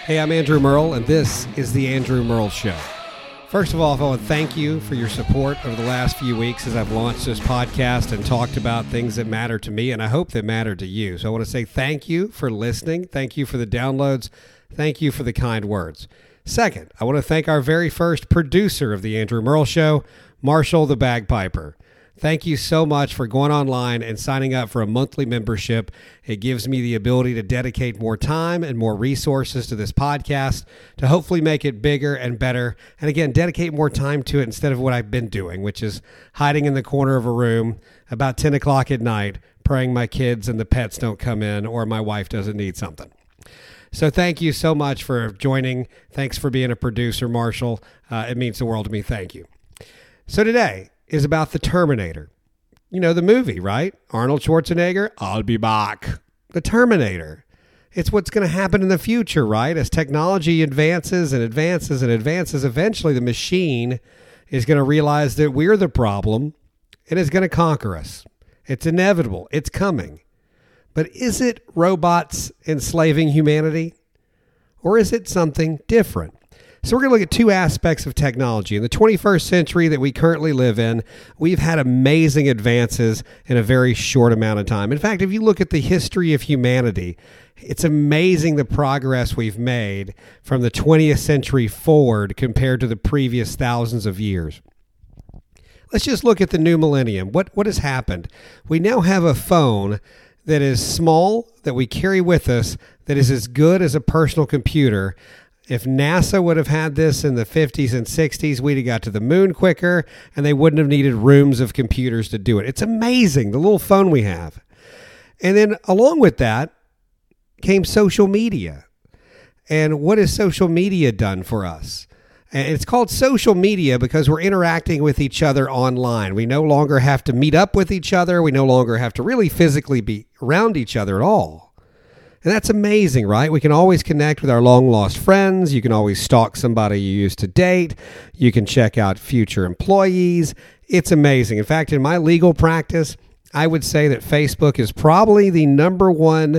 Hey, I'm Andrew Merle, and this is The Andrew Merle Show. First of all, I want to thank you for your support over the last few weeks as I've launched this podcast and talked about things that matter to me, and I hope that matter to you. So I want to say thank you for listening. Thank you for the downloads. Thank you for the kind words. Second, I want to thank our very first producer of The Andrew Merle Show, Marshall the Bagpiper. Thank you so much for going online and signing up for a monthly membership. It gives me the ability to dedicate more time and more resources to this podcast to hopefully make it bigger and better. And again, dedicate more time to it instead of what I've been doing, which is hiding in the corner of a room about 10 o'clock at night, praying my kids and the pets don't come in or my wife doesn't need something. So thank you so much for joining. Thanks for being a producer, Marshall. It means the world to me. Thank you. So today is about the Terminator. You know the movie, right? Arnold Schwarzenegger, I'll be back. The Terminator. It's what's going to happen in the future, right? As technology advances and advances and advances, eventually the machine is going to realize that we're the problem and is going to conquer us. It's inevitable. It's coming. But is it robots enslaving humanity? Or is it something different? So we're going to look at two aspects of technology. In the 21st century that we currently live in, we've had amazing advances in a very short amount of time. In fact, if you look at the history of humanity, it's amazing the progress we've made from the 20th century forward compared to the previous thousands of years. Let's just look at the new millennium. What has happened? We now have a phone that is small, that we carry with us, that is as good as a personal computer. If NASA would have had this in the 50s and 60s, we'd have got to the moon quicker, and they wouldn't have needed rooms of computers to do it. It's amazing, the little phone we have. And then along with that came social media. And what has social media done for us? And it's called social media because we're interacting with each other online. We no longer have to meet up with each other. We no longer have to really physically be around each other at all. And that's amazing, right? We can always connect with our long-lost friends. You can always stalk somebody you used to date. You can check out future employees. It's amazing. In fact, in my legal practice, I would say that Facebook is probably the number one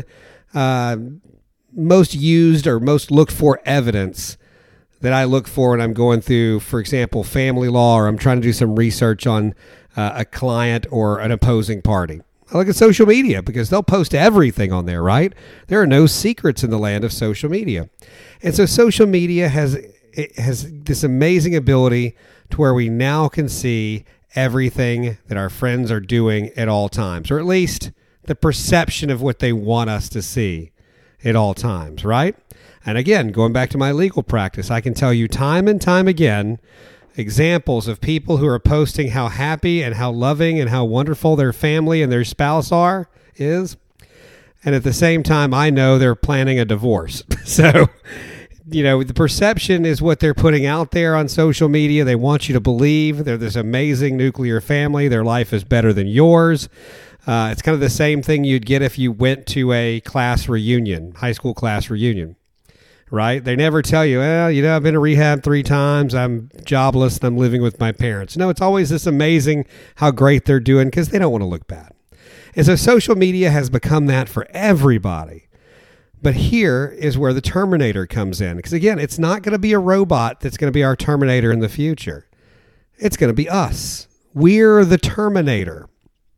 most used or most looked for evidence that I look for when I'm going through, for example, family law, or I'm trying to do some research on a client or an opposing party. I look at social media because they'll post everything on there, right? There are no secrets in the land of social media. And so social media has this amazing ability to where we now can see everything that our friends are doing at all times, or at least the perception of what they want us to see at all times, right? And again, going back to my legal practice, I can tell you time and time again examples of people who are posting how happy and how loving and how wonderful their family and their spouse is. And at the same time, I know they're planning a divorce. So, the perception is what they're putting out there on social media. They want you to believe they're this amazing nuclear family. Their life is better than yours. It's kind of the same thing you'd get if you went to a class reunion, high school class reunion. Right? They never tell you, well, I've been to rehab 3 times. I'm jobless and I'm living with my parents. No, it's always this amazing how great they're doing because they don't want to look bad. And so social media has become that for everybody. But here is where the Terminator comes in. Because again, it's not going to be a robot that's going to be our Terminator in the future. It's going to be us. We're the Terminator.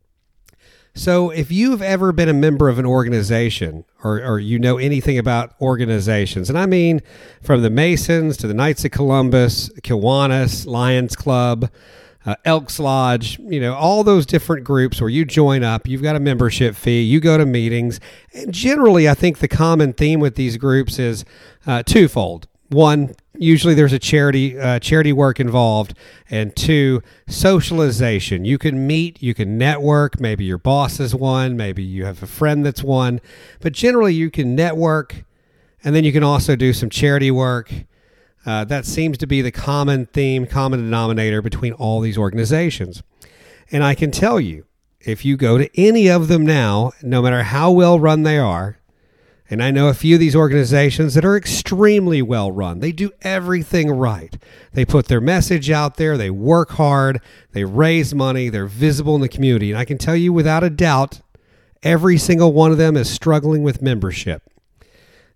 So if you've ever been a member of an organization or you know anything about organizations, and I mean from the Masons to the Knights of Columbus, Kiwanis, Lions Club, Elks Lodge, all those different groups where you join up, you've got a membership fee, you go to meetings. And generally, I think the common theme with these groups is twofold. One, usually there's a charity work involved. And 2, socialization. You can meet, you can network. Maybe your boss is one. Maybe you have a friend that's one. But generally you can network, and then you can also do some charity work. That seems to be the common theme, common denominator between all these organizations. And I can tell you, if you go to any of them now, no matter how well run they are, and I know a few of these organizations that are extremely well run. They do everything right. They put their message out there. They work hard. They raise money. They're visible in the community. And I can tell you without a doubt, every single one of them is struggling with membership.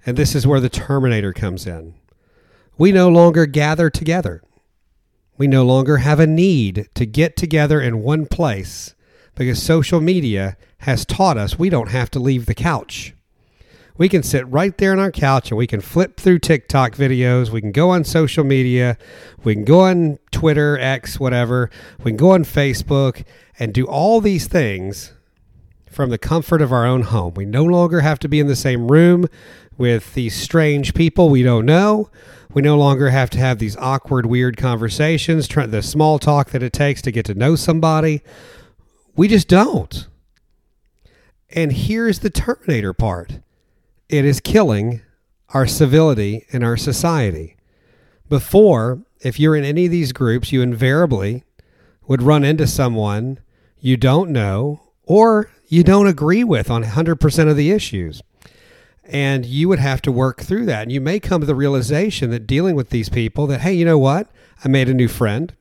And this is where the Terminator comes in. We no longer gather together. We no longer have a need to get together in one place because social media has taught us we don't have to leave the couch. We can sit right there on our couch and we can flip through TikTok videos. We can go on social media. We can go on Twitter, X, whatever. We can go on Facebook and do all these things from the comfort of our own home. We no longer have to be in the same room with these strange people we don't know. We no longer have to have these awkward, weird conversations, the small talk that it takes to get to know somebody. We just don't. And here's the Terminator part. It is killing our civility in our society. Before, if you're in any of these groups, you invariably would run into someone you don't know or you don't agree with on 100% of the issues. And you would have to work through that. And you may come to the realization that dealing with these people that, hey, you know what? I made a new friend.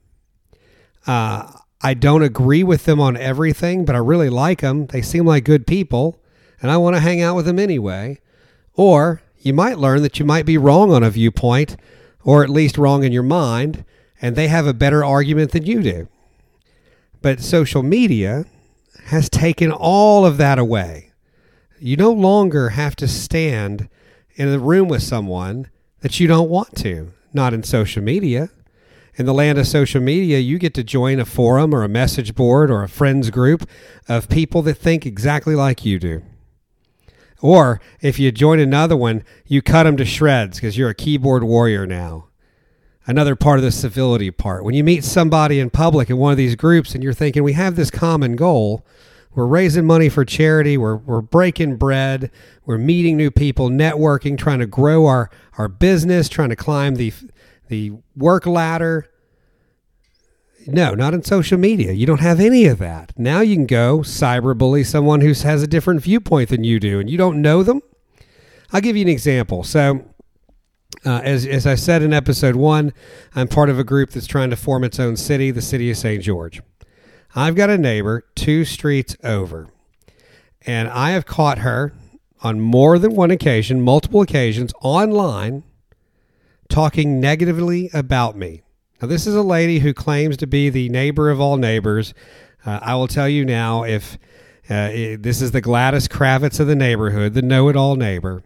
I don't agree with them on everything, but I really like them. They seem like good people, and I want to hang out with them anyway. Or you might learn that you might be wrong on a viewpoint, or at least wrong in your mind, and they have a better argument than you do. But social media has taken all of that away. You no longer have to stand in a room with someone that you don't want to, not in social media. In the land of social media, you get to join a forum or a message board or a friends group of people that think exactly like you do. Or if you join another one, you cut them to shreds because you're a keyboard warrior now. Another part of the civility part. When you meet somebody in public in one of these groups and you're thinking, we have this common goal, we're raising money for charity, we're breaking bread, we're meeting new people, networking, trying to grow our business, trying to climb the work ladder. No, not in social media. You don't have any of that. Now you can go cyberbully someone who has a different viewpoint than you do, and you don't know them. I'll give you an example. So, as I said in episode 1, I'm part of a group that's trying to form its own city, the city of St. George. I've got a neighbor 2 streets over, and I have caught her on more than one occasion, multiple occasions, online, talking negatively about me. Now, this is a lady who claims to be the neighbor of all neighbors. I will tell you now, if this is the Gladys Kravitz of the neighborhood, the know-it-all neighbor.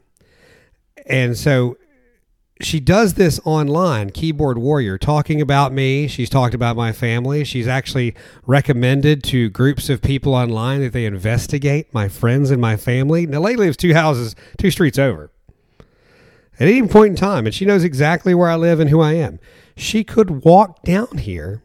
And so she does this online, keyboard warrior, talking about me. She's talked about my family. She's actually recommended to groups of people online that they investigate my friends and my family. Now, lady lives 2 streets over. At any point in time, and she knows exactly where I live and who I am. She could walk down here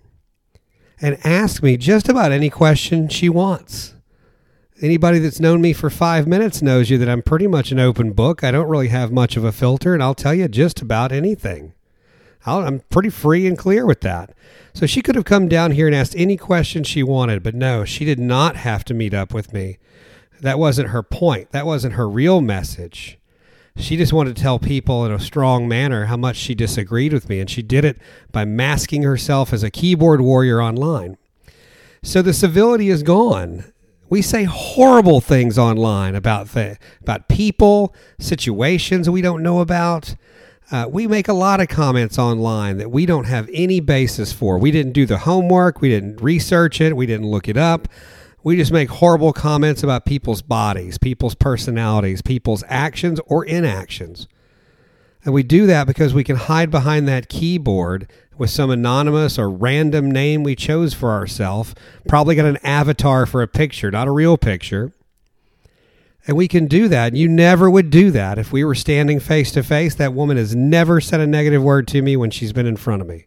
and ask me just about any question she wants. Anybody that's known me for 5 minutes knows you that I'm pretty much an open book. I don't really have much of a filter, and I'll tell you just about anything. I'm pretty free and clear with that. So she could have come down here and asked any question she wanted, but no, she did not have to meet up with me. That wasn't her point. That wasn't her real message. She just wanted to tell people in a strong manner how much she disagreed with me, and she did it by masking herself as a keyboard warrior online. So the civility is gone. We say horrible things online about people, situations we don't know about. We make a lot of comments online that we don't have any basis for. We didn't do the homework. We didn't research it. We didn't look it up. We just make horrible comments about people's bodies, people's personalities, people's actions or inactions. And we do that because we can hide behind that keyboard with some anonymous or random name we chose for ourselves. Probably got an avatar for a picture, not a real picture. And we can do that. You never would do that if we were standing face to face. That woman has never said a negative word to me when she's been in front of me.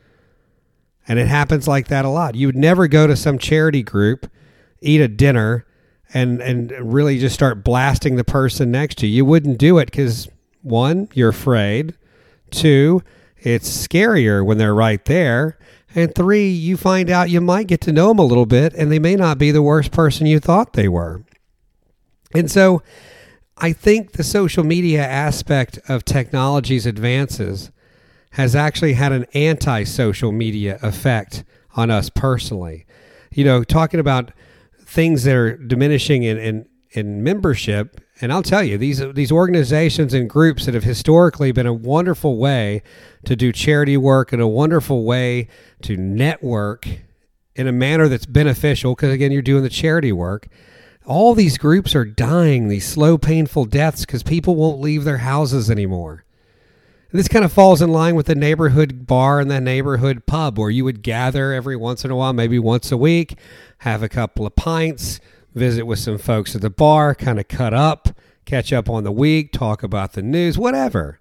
And it happens like that a lot. You would never go to some charity group, eat a dinner, and really just start blasting the person next to you. You wouldn't do it because, 1, you're afraid. 2, it's scarier when they're right there. And 3, you find out you might get to know them a little bit, and they may not be the worst person you thought they were. And so I think the social media aspect of technology's advances has actually had an anti-social media effect on us personally. You know, talking about things that are diminishing in in membership. And I'll tell you, these organizations and groups that have historically been a wonderful way to do charity work and a wonderful way to network in a manner that's beneficial, because again, you're doing the charity work. All these groups are dying, these slow, painful deaths, because people won't leave their houses anymore. And this kind of falls in line with the neighborhood bar and the neighborhood pub, where you would gather every once in a while, maybe once a week, have a couple of pints, visit with some folks at the bar, kind of cut up, catch up on the week, talk about the news, whatever.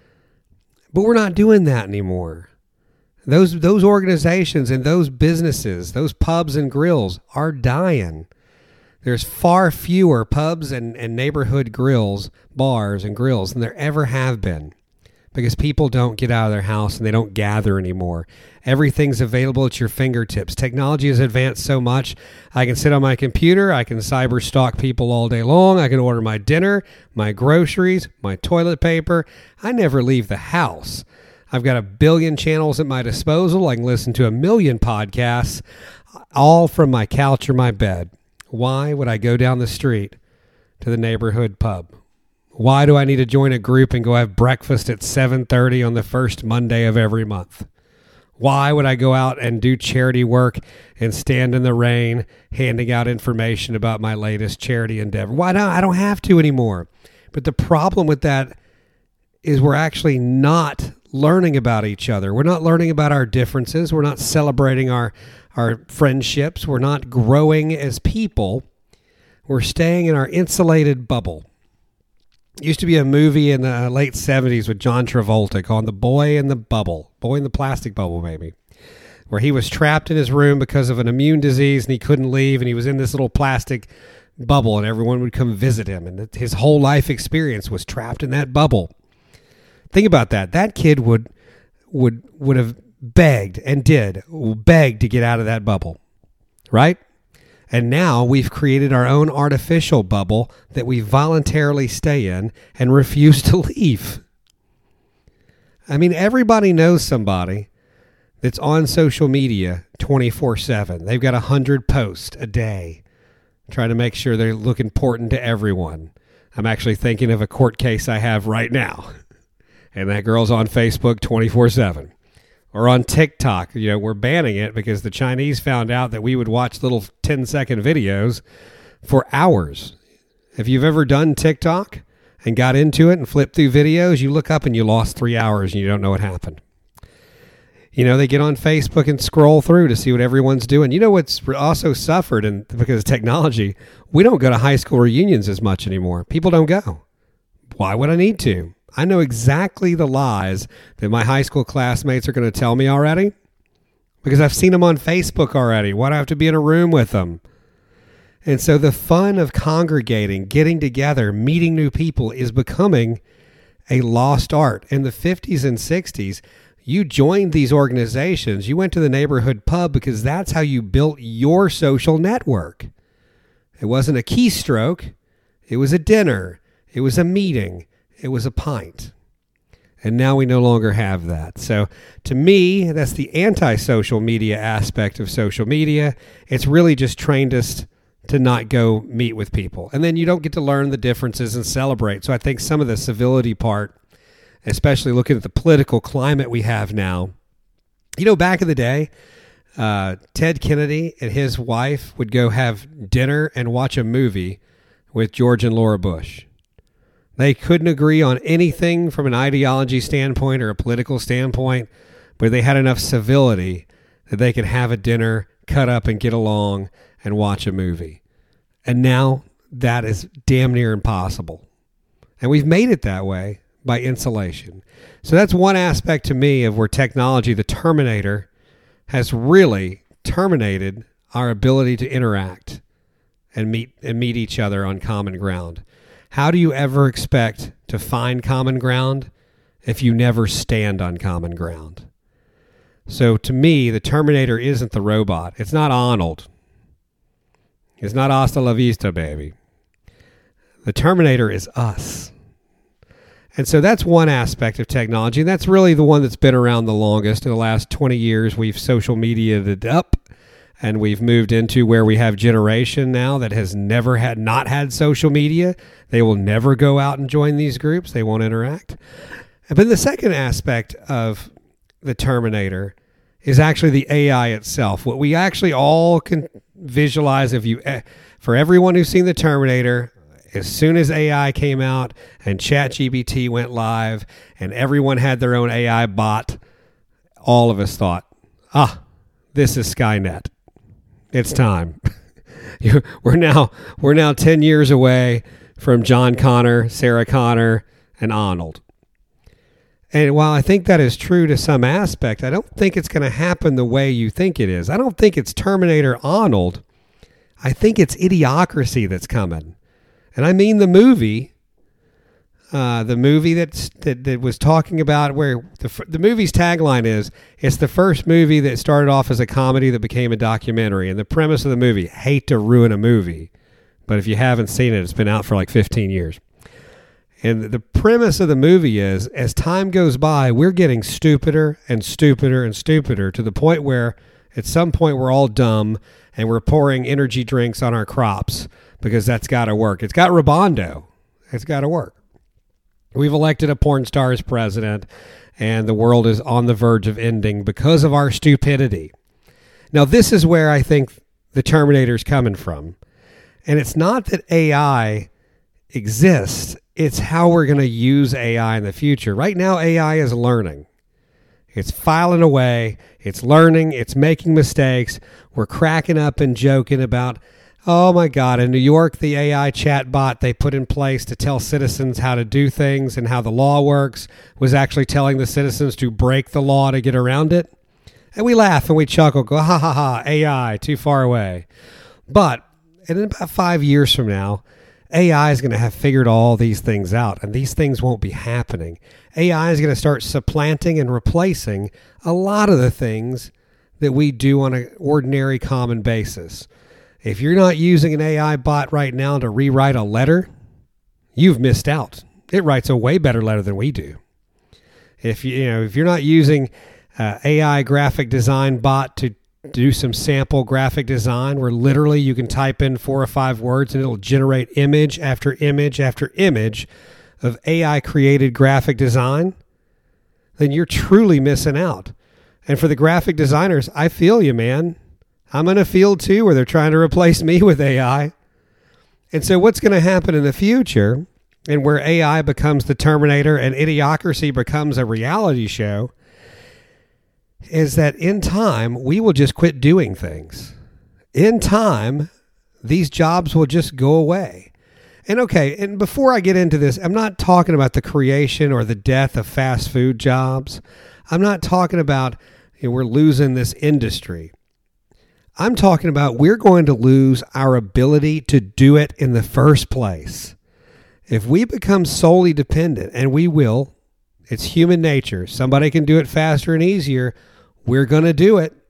But we're not doing that anymore. Those organizations and those businesses, those pubs and grills are dying. There's far fewer pubs and neighborhood grills, bars and grills than there ever have been, because people don't get out of their house and they don't gather anymore. Everything's available at your fingertips. Technology has advanced so much. I can sit on my computer. I can cyber stalk people all day long. I can order my dinner, my groceries, my toilet paper. I never leave the house. I've got 1 billion channels at my disposal. I can listen to 1 million podcasts, all from my couch or my bed. Why would I go down the street to the neighborhood pub? Why do I need to join a group and go have breakfast at 7:30 on the first Monday of every month? Why would I go out and do charity work and stand in the rain handing out information about my latest charity endeavor? Why not? I don't have to anymore. But the problem with that is we're actually not learning about each other. We're not learning about our differences. We're not celebrating our friendships. We're not growing as people. We're staying in our insulated bubble. Used to be a movie in the late 70s with John Travolta called The Boy in the Bubble. Boy in the Plastic Bubble, maybe. Where he was trapped in his room because of an immune disease and he couldn't leave, and he was in this little plastic bubble and everyone would come visit him. And his whole life experience was trapped in that bubble. Think about that. That kid would have begged and did beg to get out of that bubble, right? And now we've created our own artificial bubble that we voluntarily stay in and refuse to leave. I mean, everybody knows somebody that's on social media 24/7. They've got 100 posts a day, trying to make sure they look important to everyone. I'm actually thinking of a court case I have right now. And that girl's on Facebook 24/7. Or on TikTok, we're banning it because the Chinese found out that we would watch little 10-second videos for hours. If you've ever done TikTok and got into it and flipped through videos, you look up and you lost 3 hours and you don't know what happened. They get on Facebook and scroll through to see what everyone's doing. You know what's also suffered, and because of technology, we don't go to high school reunions as much anymore. People don't go. Why would I need to? I know exactly the lies that my high school classmates are going to tell me already, because I've seen them on Facebook already. Why do I have to be in a room with them? And so the fun of congregating, getting together, meeting new people is becoming a lost art. In the 50s and 60s, you joined these organizations. You went to the neighborhood pub because that's how you built your social network. It wasn't a keystroke. It was a dinner. It was a meeting. It was a pint. And now we no longer have that. So to me, that's the anti-social media aspect of social media. It's really just trained us to not go meet with people. And then you don't get to learn the differences and celebrate. So I think some of the civility part, especially looking at the political climate we have now, back in the day, Ted Kennedy and his wife would go have dinner and watch a movie with George and Laura Bush. They couldn't agree on anything from an ideology standpoint or a political standpoint, but they had enough civility that they could have a dinner, cut up and get along and watch a movie. And now that is damn near impossible. And we've made it that way by insulation. So that's one aspect to me of where technology, the Terminator, has really terminated our ability to interact and meet each other on common ground. How do you ever expect to find common ground if you never stand on common ground? So to me, the Terminator isn't the robot. It's not Arnold. It's not hasta la vista, baby. The Terminator is us. And so that's one aspect of technology. And that's really the one that's been around the longest. In the last 20 years, we've social media'd it up. and we've moved into where we have generation now that has never not had social media. They will never go out and join these groups. They won't interact. But the second aspect of the Terminator is actually the AI itself. What we actually all can visualize, for everyone who's seen the Terminator, as soon as AI came out and ChatGPT went live and everyone had their own AI bot, all of us thought, this is Skynet. It's time. We're now 10 years away from John Connor, Sarah Connor, and Arnold. And while I think that is true to some aspect, I don't think it's going to happen the way you think it is. I don't think it's Terminator Arnold. I think it's Idiocracy that's coming. And I mean the movie that was talking about where the movie's tagline is, it's the first movie that started off as a comedy that became a documentary. And the premise of the movie, hate to ruin a movie, but if you haven't seen it, it's been out for like 15 years. And the premise of the movie is, as time goes by, we're getting stupider and stupider and stupider to the point where at some point we're all dumb and we're pouring energy drinks on our crops because that's got to work. It's got Robondo. It's got to work. We've elected a porn star as president, and the world is on the verge of ending because of our stupidity. Now, this is where I think the Terminator's coming from. And it's not that AI exists. It's how we're going to use AI in the future. Right now, AI is learning. It's filing away. It's learning. It's making mistakes. We're cracking up and joking about, oh my God, in New York, the AI chatbot they put in place to tell citizens how to do things and how the law works was actually telling the citizens to break the law to get around it. And we laugh and we chuckle, go, ha ha ha, AI, too far away. But in about 5 years from now, AI is going to have figured all these things out, and these things won't be happening. AI is going to start supplanting and replacing a lot of the things that we do on an ordinary common basis. If you're not using an AI bot right now to rewrite a letter, you've missed out. It writes a way better letter than we do. If you're not using AI graphic design bot to do some sample graphic design where literally you can type in 4 or 5 words and it'll generate image after image after image of AI created graphic design, then you're truly missing out. And for the graphic designers, I feel you, man. I'm in a field too where they're trying to replace me with AI. And so what's going to happen in the future, and where AI becomes the Terminator and Idiocracy becomes a reality show, is that in time, we will just quit doing things. In time, these jobs will just go away. And before I get into this, I'm not talking about the creation or the death of fast food jobs. I'm not talking about we're losing this industry. I'm talking about we're going to lose our ability to do it in the first place. If we become solely dependent, and we will, it's human nature. Somebody can do it faster and easier. We're going to do it.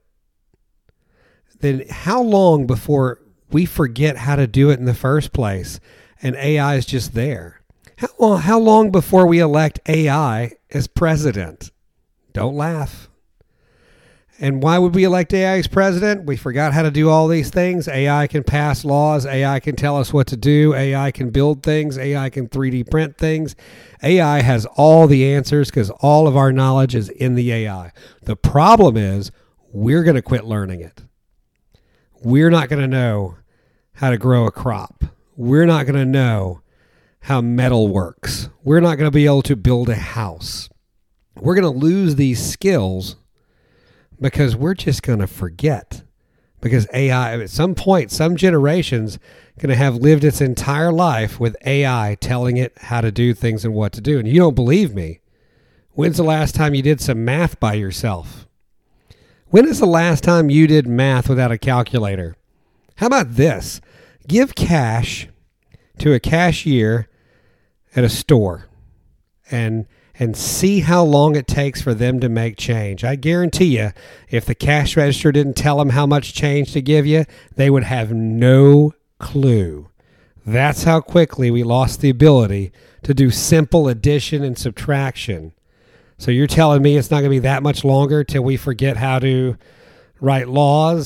Then how long before we forget how to do it in the first place and AI is just there? How long before we elect AI as president? Don't laugh. And why would we elect AI as president? We forgot how to do all these things. AI can pass laws. AI can tell us what to do. AI can build things. AI can 3D print things. AI has all the answers because all of our knowledge is in the AI. The problem is we're going to quit learning it. We're not going to know how to grow a crop. We're not going to know how metal works. We're not going to be able to build a house. We're going to lose these skills because we're just going to forget. Because AI, at some point, some generation's going to have lived its entire life with AI telling it how to do things and what to do. And you don't believe me. When's the last time you did some math by yourself? When is the last time you did math without a calculator? How about this? Give cash to a cashier at a store and see how long it takes for them to make change. I guarantee you, if the cash register didn't tell them how much change to give you, they would have no clue. That's how quickly we lost the ability to do simple addition and subtraction. So you're telling me it's not going to be that much longer till we forget how to write laws,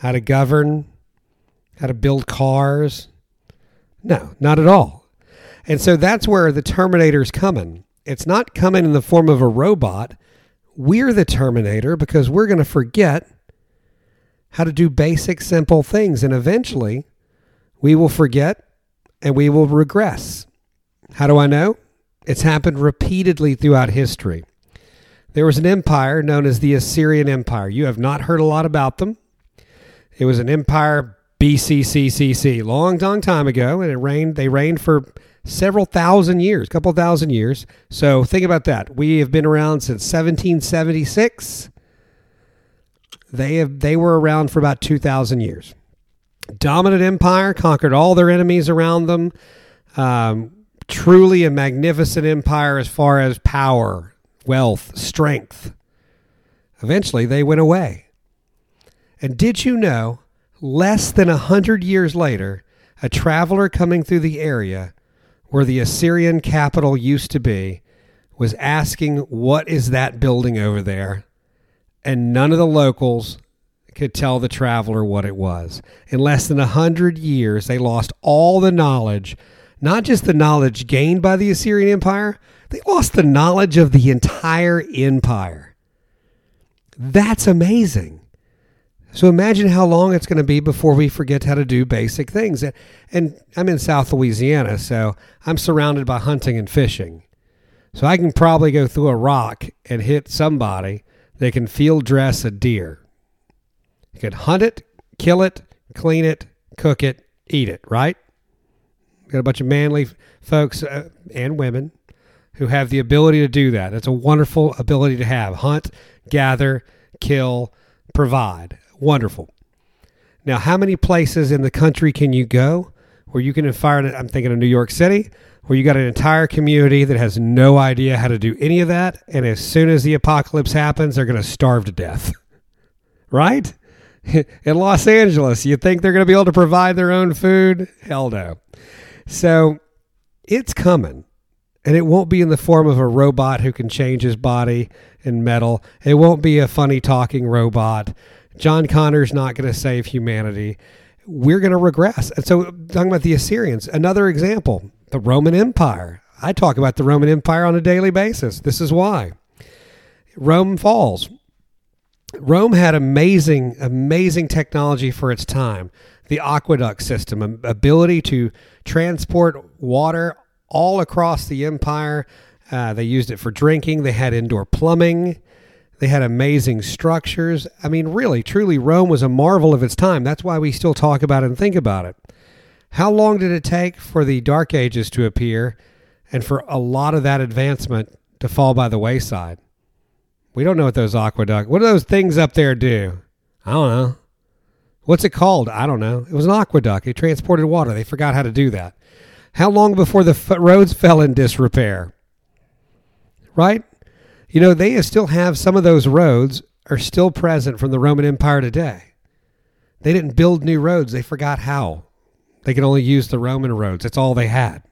how to govern, how to build cars. No, not at all. And so that's where the Terminator's coming. It's not coming in the form of a robot. We're the Terminator because we're going to forget how to do basic, simple things. And eventually, we will forget and we will regress. How do I know? It's happened repeatedly throughout history. There was an empire known as the Assyrian Empire. You have not heard a lot about them. It was an empire BCCCC, long time ago, and they reigned for several thousand years, a couple thousand years. So think about that. We have been around since 1776. They were around for about 2,000 years. Dominant empire, conquered all their enemies around them. Truly a magnificent empire as far as power, wealth, strength. Eventually, they went away. And did you know, less than 100 years later, a traveler coming through the area where the Assyrian capital used to be was asking, what is that building over there? And none of the locals could tell the traveler what it was. In less than 100 years, they lost all the knowledge, not just the knowledge gained by the Assyrian Empire, they lost the knowledge of the entire empire. That's amazing. So imagine how long it's going to be before we forget how to do basic things. And I'm in South Louisiana, so I'm surrounded by hunting and fishing. So I can probably go through a rock and hit somebody that can field dress a deer. You can hunt it, kill it, clean it, cook it, eat it, right? Got a bunch of manly folks and women who have the ability to do that. That's a wonderful ability to have. Hunt, gather, kill, provide. Wonderful. Now, how many places in the country can you go where you can fire? I'm thinking of New York City, where you got an entire community that has no idea how to do any of that. And as soon as the apocalypse happens, they're going to starve to death. Right? In Los Angeles, you think they're going to be able to provide their own food? Hell no. So it's coming. And it won't be in the form of a robot who can change his body in metal. It won't be a funny talking robot. John Connor's not going to save humanity. We're going to regress. And so talking about the Assyrians, another example, the Roman Empire. I talk about the Roman Empire on a daily basis. This is why. Rome falls. Rome had amazing technology for its time. The aqueduct system, ability to transport water all across the empire. They used it for drinking. They had indoor plumbing. They had amazing structures. I mean, really, truly, Rome was a marvel of its time. That's why we still talk about it and think about it. How long did it take for the Dark Ages to appear and for a lot of that advancement to fall by the wayside? We don't know what those aqueducts, what do those things up there do? I don't know. What's it called? I don't know. It was an aqueduct. It transported water. They forgot how to do that. How long before the roads fell in disrepair? Right? You know, they still have some of those roads are still present from the Roman Empire today. They didn't build new roads. They forgot how. They could only use the Roman roads. That's all they had.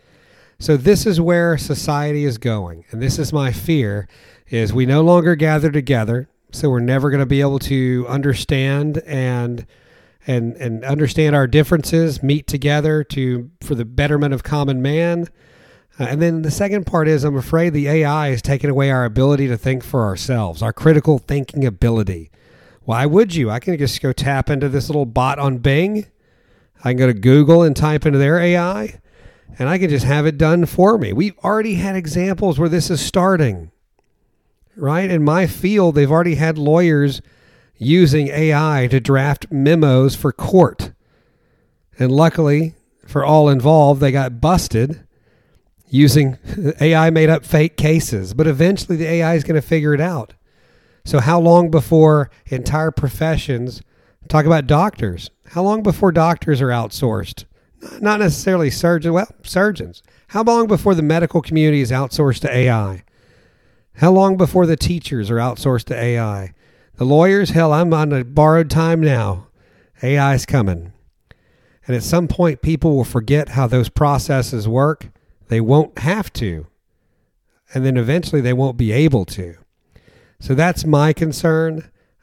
So this is where society is going. And this is my fear, is we no longer gather together. So we're never going to be able to understand and understand our differences, meet together for the betterment of common man. And then the second part is, I'm afraid the AI is taking away our ability to think for ourselves, our critical thinking ability. Why would you? I can just go tap into this little bot on Bing. I can go to Google and type into their AI, and I can just have it done for me. We've already had examples where this is starting, right? In my field, they've already had lawyers using AI to draft memos for court. And luckily, for all involved, they got busted using AI made up fake cases. But eventually the AI is going to figure it out. So how long before entire professions, talk about doctors, how long before doctors are outsourced? Not necessarily surgeons, well, surgeons. How long before the medical community is outsourced to AI? How long before the teachers are outsourced to AI? The lawyers, hell, I'm on a borrowed time now. AI is coming. And at some point, people will forget how those processes work. They won't have to. And then eventually they won't be able to. So that's my concern.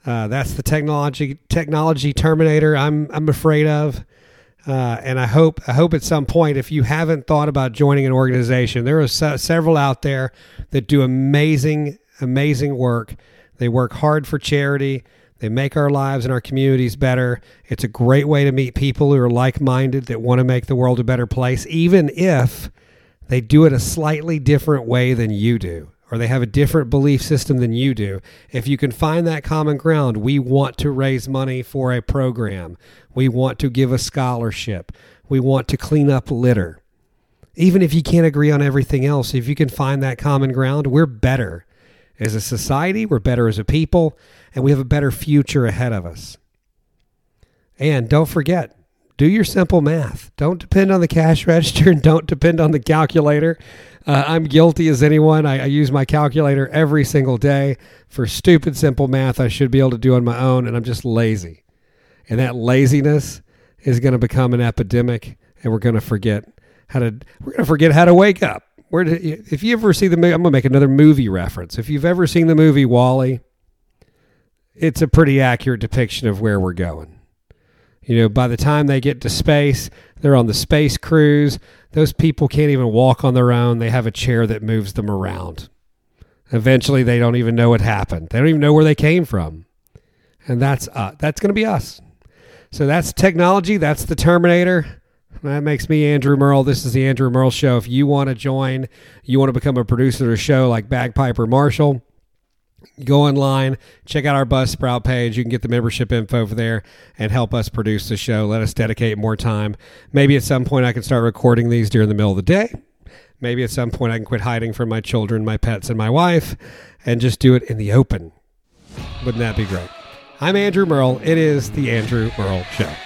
That's the technology terminator I'm afraid of. And I hope at some point, if you haven't thought about joining an organization, there are several out there that do amazing work. They work hard for charity. They make our lives and our communities better. It's a great way to meet people who are like-minded that want to make the world a better place, even if they do it a slightly different way than you do, or they have a different belief system than you do. If you can find that common ground, we want to raise money for a program. We want to give a scholarship. We want to clean up litter. Even if you can't agree on everything else, if you can find that common ground, we're better as a society, we're better as a people, and we have a better future ahead of us. And don't forget, do your simple math. Don't depend on the cash register and don't depend on the calculator. I'm guilty as anyone. I use my calculator every single day for stupid simple math I should be able to do on my own, and I'm just lazy. And that laziness is going to become an epidemic, and we're going to forget how to wake up. If you ever see the movie, I'm going to make another movie reference. If you've ever seen the movie WALL-E, it's a pretty accurate depiction of where we're going. You know, by the time they get to space, they're on the space cruise. Those people can't even walk on their own. They have a chair that moves them around. Eventually, they don't even know what happened. They don't even know where they came from. And that's going to be us. So that's technology. That's the Terminator. That makes me Andrew Merle. This is the Andrew Merle Show. If you want to join, you want to become a producer of a show like Bagpiper Marshall, go online, check out our Buzzsprout page. You can get the membership info over there and help us produce the show. Let us dedicate more time. Maybe at some point I can start recording these during the middle of the day. Maybe at some point I can quit hiding from my children, my pets, and my wife and just do it in the open. Wouldn't that be great? I'm Andrew Merle. It is the Andrew Merle Show.